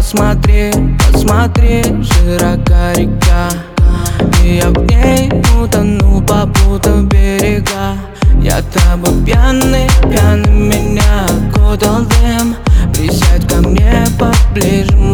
посмотри, посмотри, широка река, и я в ней утону, попутав берега. Я тобой пьяный, пьяный меня окутал дым. Присядь ко мне поближе,